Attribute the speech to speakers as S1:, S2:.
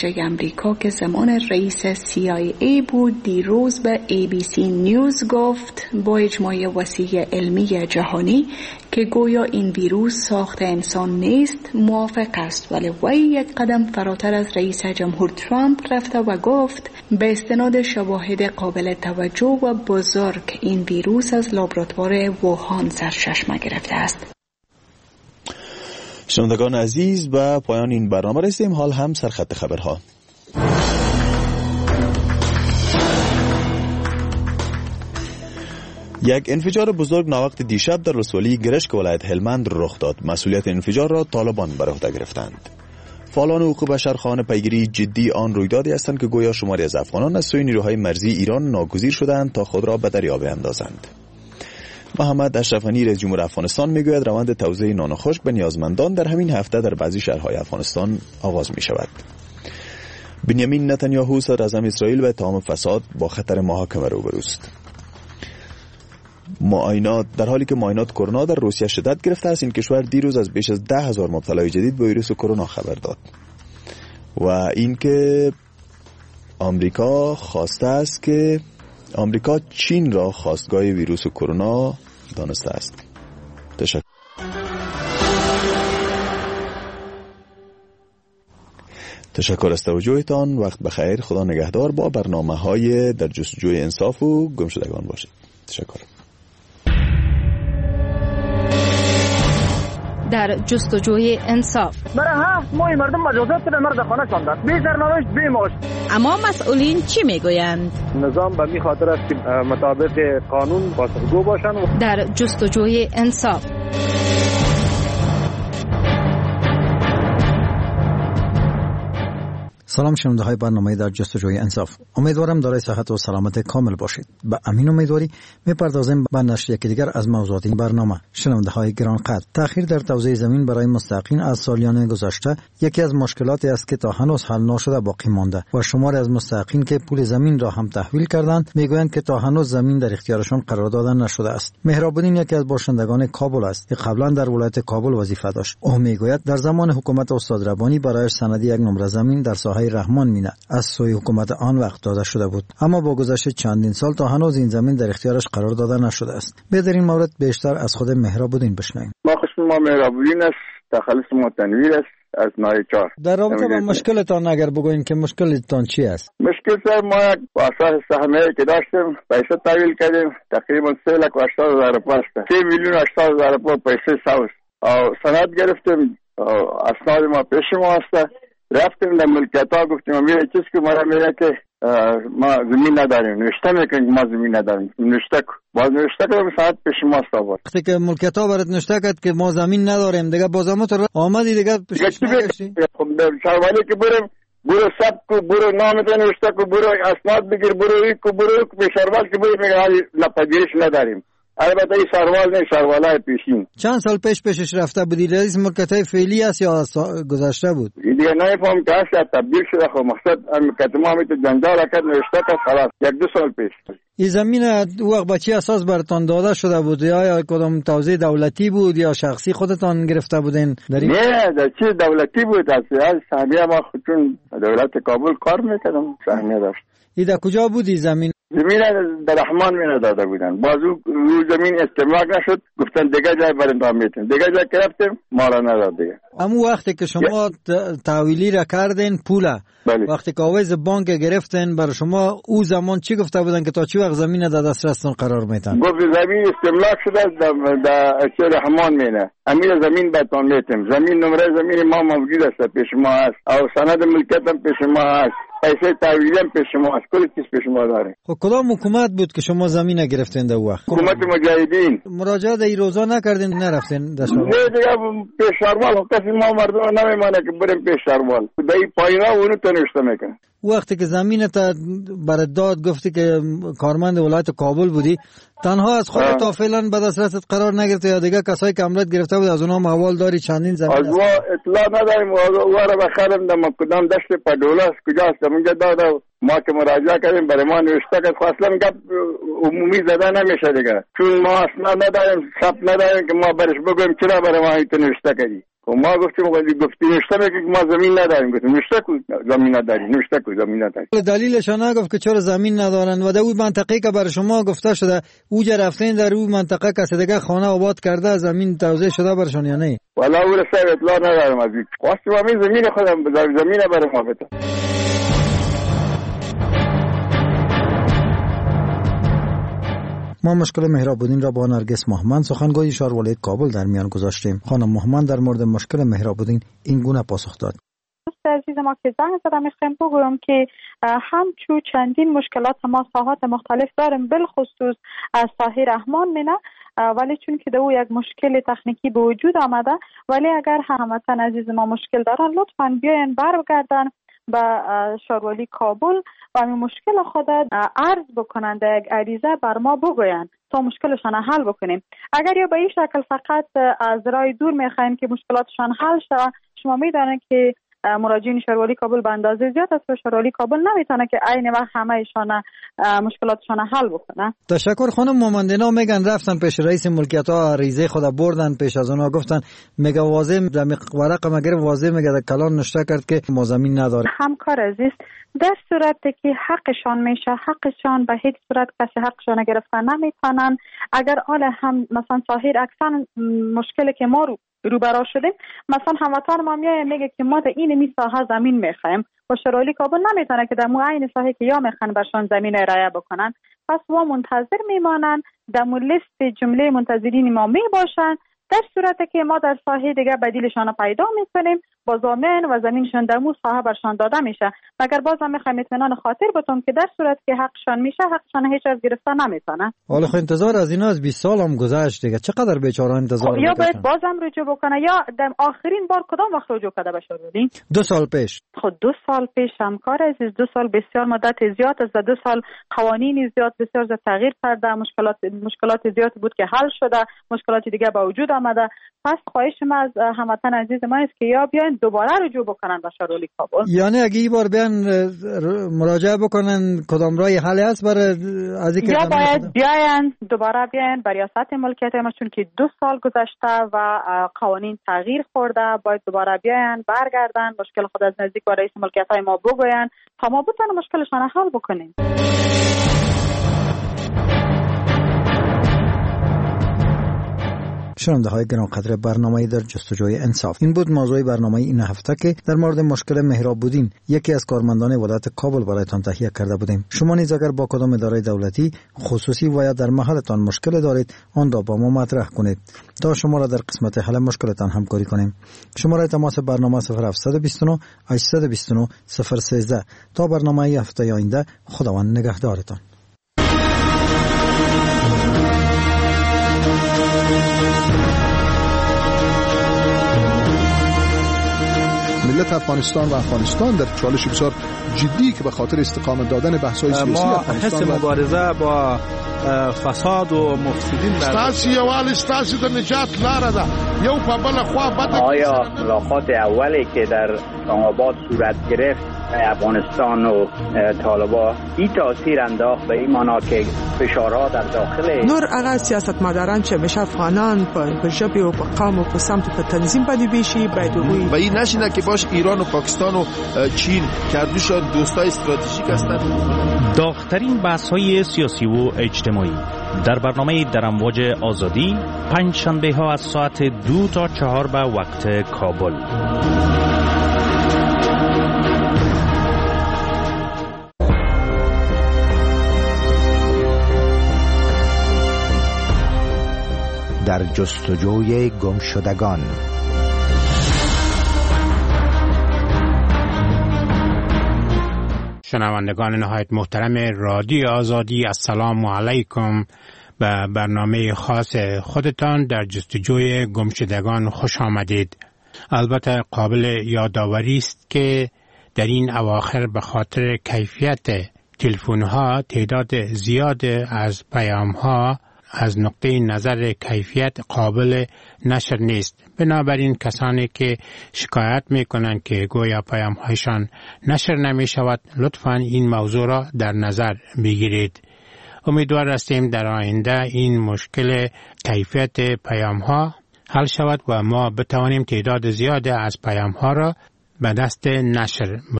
S1: خارجه امریکا که زمان رئیس CIA بود دیروز به ABC نیوز گفت با اجماع وسیع علمی جهانی که گویا این ویروس ساخت انسان نیست موافق است، ولی وی یک قدم فراتر از رئیس جمهور ترامپ رفته و گفت به استناد شواهد قابل توجه و بزرگ این ویروس از لابراتوار ووهان سرچشمه گرفته است.
S2: شنوندگان عزیز، به پایان این برنامه رسیدیم. حال هم سرخط خبرها. یک انفجار بزرگ ناوقت دیشب در ولسوالی گرشک ولایت هلمند رخ داد. مسئولیت انفجار را طالبان بر عهده گرفتند. فعالان حقوق بشر خواهان پیگیری جدی آن رویدادی هستند که گویا شماری از افغانان از سوی نیروهای مرزی ایران ناگزیر شدند تا خود را به دریا بیندازند. محمد اشرف غنی رئیس جمهور افغانستان میگوید روند توزیع نان و خشک به نیازمندان در همین هفته در بعضی شهرهای افغانستان آغاز می شود. بنیامین نتانیاهو صدر اعظم اسرائیل به اتهام فساد با خطر محاکمه روبروست. در حالی که معاینات کرونا در روسیه شدت گرفته است، این کشور دیروز از بیش از 10,000 مبتلای جدید به ویروس کرونا خبر داد. و اینکه آمریکا خواسته است که آمریکا چین را خواستگاه ویروس کرونا دانسته است. تشکر از توجهتان. وقت بخیر. خدا نگهدار. با برنامه‌های در جستجوی انصاف و گمشدگان باشید. تشکر.
S3: در جستجوی انصاف.
S4: برای 7 ماه مردم مجازات به مرد خانه شدند. بی سرنوشت بی معاش.
S3: اما مسئولین چی میگویند؟
S4: نظام به این خاطر است که مطابق قانون پاسخگو باشند.
S3: در جستجوی انصاف.
S5: سلام شنونده های برنامه در جستجوی انصاف. امیدوارم دارای صحت و سلامت کامل باشید. به امین امیدواری میپردازیم به نشر یکی دیگر از موضوعات این برنامه. شنونده های گرانقدر، تأخیر در توزیع زمین برای مستحقین از سالیان گذشته یکی از مشکلاتی است که تا هنوز حل نشده باقی مانده و شماری از مستحقین که پول زمین را هم تحویل کردند میگویند که تا هنوز زمین در اختیارشان قرار داده نشده است. مهراب الدین یکی از باشندگان کابل است که قبلا در ولایت کابل وظیفه داشت. او میگوید در زمان حکومت استاد ربانی برایش سندی یک نمره زمین در ساحه رحمان مینه از سوی حکومت آن وقت داده شده بود، اما با گذشت چندین سال تا هنوز این زمین در اختیارش قرار داده نشده است. به در این مورد بیشتر از خود مهراب الدین بشنویم.
S6: ما خشم ما مهراب الدین است، تخلص ما تنویر است از نایچار.
S5: در رابطه با مشکلتان اگر بگوین که مشکلتان چی است؟
S6: مشکل سر ما یک اساس سهمیه که داشتیم پیسه تحویل کردیم تقریبا 3,80,000 روپیه است. 3,80,000 روپیه پیسه ساوس او سند گرفتیم. اسناد ما پیش ما است. رفتیم در ملکیت ها گفتیم میره چیز که مرا میره که ما زمین نداریم. نوشته میکنیم ما زمین نداریم. نوشته باز نوشته که ساعت پیش ما استوار.
S5: وقتی که ملکیت ها برات نوشته کرد که ما زمین نداریم دیگه بازم تو آمدی دیگه پیش نگشتی؟
S6: خب در شهروالی که برو سب کو برو نام تو نوشته کو برو اسناد بگیر برو ای کو برو به شهروال که برو میگه نپذیرش نداریم. البته این سروال نه سروالای پیشین.
S5: چند سال پیشش رفته بودی؟ رئیس ملکیت‌های فعلی است یا گذشته بود؟
S6: دیگه نمی‌فهم که اصلا تبدیل شده. خب مقصد ملکیت ما می تو جنجال کرد نوشته که خلاص 1-2 سال پیش.
S5: این زمین وقت به چی اساس براتون داده شده بود؟ یا کدام توزیع دولتی بود یا شخصی خودتان گرفته بودین؟
S6: نه در چی دولتی بود. از سهمیه ما خودتون دولت کابل کار میکردم سهمیه داشت.
S5: این در کجا بودی زمین؟
S6: زمین در رحمان می نداده بودن. بازو روی زمین استملاک نشد گفتن دیگه جای برندام میتونیم دیگه جای که رفتیم ما را نداد دیگه.
S5: همون وقتی که شما تحویلی را کردین پوله وقتی که آویز بانک گرفتین برای شما او زمان چی گفته بودن که تا چی وقت زمین در دسترستون قرار میتن؟
S6: گفت زمین استملاک شده در رحمان مینه امیر زمین بهتون میتیم. زمین نمره زمین ما موجود است پیش ما هست او سند ملکیت هم پیش ما هست. پیسه تحویل هم پیش ما هست. کل چیز پیش ما داره.
S5: خب کدام حکومت بود که شما زمین گرفتین در وقت؟
S6: حکومت مجاهدین.
S5: مراجعه در این روزا نکردین نرفتین در شهر؟
S6: نه دیگه پیش شهروال کسی ما مردم نمیمانه که بریم پیش شهروال. در این پایینا اونو تنشته میکنه.
S5: وقتی که زمین تا برات داد گفتی که کارمند ولایت کابل بودی تنها از خود تا فعلا به دسترست قرار نگرفته یا دیگه کسایی که املت گرفته بود از اونها موال داری چندین زمین؟
S6: از ما اطلاع نداریم. او را بخرم در کدام دشت پدوله است کجاست اونجا داده ما که مراجعه کردیم برای ما نوشته که اصلا گپ عمومی زده نمیشه دیگه چون ما اصلا نداریم ثبت نداریم که ما برش بگویم چرا برای ما اینو نوشته کردی. ما گفتیم ولی گفتی نوشته میگه ما زمین نداریم. گفتیم نوشته کو زمین نداری، نوشته کو زمین نداری.
S5: دلیلش نگفت که چرا زمین ندارن و در اون منطقه که برای شما گفته شده اوجا رفتین در اون منطقه کسی دیگه خانه آباد کرده زمین توزیع شده برشون یا نه؟
S6: والا او رسای اطلاع ندارم از این. خواستم همین زمین خودم زمین برای ما بده.
S5: ما مشکل مهراب الدین را با نرگس مهمند سخنگوی شهرولایت کابل در میان گذاشتیم. خانم مهمند در مورد مشکل مهراب الدین این گونه پاسخ داد:
S7: عزیز ما که زنگ زدم میخوایم بگویم که همچون چندین مشکلات ما ساحات مختلف داریم، بالخصوص ساحه رحمان مینه، ولی چون که دو یک مشکل تکنیکی به وجود آمده، ولی اگر هموطن عزیز ما مشکل دارن لطفاً بیاین برگردن به شهروالی کابل و این مشکل خود عرض بکنند، یک عریضه بر ما بگوین تا مشکلشان حل بکنیم. اگر یا به این شکل فقط از راه دور میخواین که مشکلاتشان حل شود، شما میدانید که مراجعین شهروالی کابل به اندازه زیاد است و شهروالی کابل نمیتونه که عین وقت همه ایشان مشکلاتشان حل بکنه.
S5: تشکر خانم مهمند. اینا میگن رفتن پیش رئیس ملکیت ها عریضه خود بردن پیش از اونها گفتن میگه واضح در ورق مگر واضح میگه در کلان نشته کرد که ما زمین نداره.
S7: همکار عزیز، در صورتی که حقشان میشه، حقشان به هیچ صورت کسی حقشان گرفتن نمیتونن. اگر آل هم مثلا ظاهر اکثر مشکلی که ما رو برا شدیم، مثلا هموطن ما میگه که ما در این ساحه زمین میخوایم و شهروالی کابل نمیتونه که در مو عین ساحه که یا میخوان برشان زمین ارائه بکنن، پس ما منتظر میمانن، در مو لیست جمله منتظرین ما میباشن. در صورتی که ما در ساحه دیگه بدیلشان پیدا میکنیم، با زمین و زمینشان در مو ساحه برشان داده میشه. مگر بازم میخوایم اطمینان خاطر بتون که در صورت که حقشان میشه، حقشان هیچ از گرفتن نمیتونه.
S5: حالا خب انتظار از اینا از 20 سال هم گذشت دیگه، چقدر بیچاره انتظار
S7: یا باید بازم رجوع بکنه یا در آخرین بار کدام وقت رجوع کرده به شهروالی؟
S5: 2 سال پیش.
S7: خود 2 سال پیش همکار عزیز، 2 سال بسیار مدت زیاد است. 2 سال قوانین زیاد بسیار تغییر کرده، مشکلات زیاد بود که حل شده، مشکلات دیگه به وجود آمده. پس خواهش ما از هموطن عزیز ما است که یا بیاین دوباره رجوع بکنن به شهروالی کابل.
S5: یعنی اگه این بار بیان مراجعه بکنن کدام راه حل است برای از اینکه
S7: یا باید بیاین دوباره بیاین بر ریاست ملکیت ما، چون که 2 سال گذشته و قوانین تغییر خورده، باید دوباره بیاین برگردن مشکل خود از نزدیک با رئیس ملکیت های ما بگوین تا ما بتونیم مشکلشان حل بکنیم.
S5: شنونده های گرانقدر برنامه در جستجوی انصاف، این بود موضوع برنامه این هفته که در مورد مشکل مهراب الدین یکی از کارمندان ولایت کابل برایتان تهیه کرده بودیم. شما نیز اگر با کدام اداره دولتی خصوصی و یا در محلتان مشکل دارید، آن را با ما مطرح کنید تا شما را در قسمت حل مشکلتان همکاری کنیم. شماره تماس برنامه 0729 829 013. تا برنامه هفته آینده، خداوند نگهدارتان.
S8: ملت افغانستان و افغانستان در چالش بسیار جدی که به خاطر استقامت دادن بحث‌های سیاسی افغانستان
S9: ما حس مبارزه با فساد و مفسدین
S10: ستاسو یوال ستاسو د نجات لاره ده. یو په بل خوا بده.
S11: آیا ملاقات اولی که در اسلام آباد صورت گرفت افغانستان و طالبان این تاثیر انداخت به این معنا که فشارها در داخل
S12: نور هغه سیاستمداران چې همیشه افغانان په ژبه او په قوم او په سمت په تنظیم باندې بیشي باید وي
S8: و این نشینه که باش ایران و پاکستان و چین کردوشان دوستای استراتژیک هستند.
S13: داغ‌ترین بحث‌های سیاسی و اجتماعی در برنامه در امواج آزادی، پنج شنبه ها از ساعت 2 تا 4 به وقت کابل.
S14: در جستجوی گمشدگان.
S15: شنوندگان نهایت محترم رادیو آزادی، السلام علیکم. به برنامه خاص خودتان در جستجوی گمشدگان خوش آمدید. البته قابل یادآوری است که در این اواخر به خاطر کیفیت تلفن‌ها تعداد زیاد از پیام‌ها از نقطه نظر کیفیت قابل نشر نیست. بنابراین کسانی که شکایت میکنند که گویا پیام‌هایشان نشر نمی شود، لطفاً این موضوع را در نظر بگیرید. امیدوار هستیم در آینده این مشکل کیفیت پیام‌ها حل شود و ما بتوانیم تعداد زیاد از پیام ها را به دست نشر